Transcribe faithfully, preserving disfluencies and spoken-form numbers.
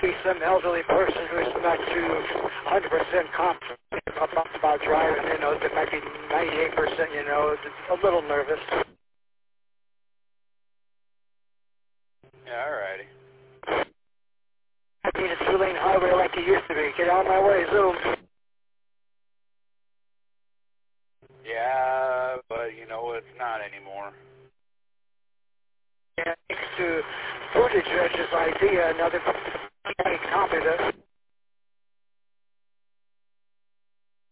be some elderly person who's not too one hundred percent confident about, about driving, you know, that might be ninety-eight percent, you know, a little nervous. Yeah, alrighty. I mean, a two-lane highway like it used to be. Get out of my way, zoom. Yeah, but you know, it's not anymore. Yeah, thanks to footage judge's idea, another county copy this.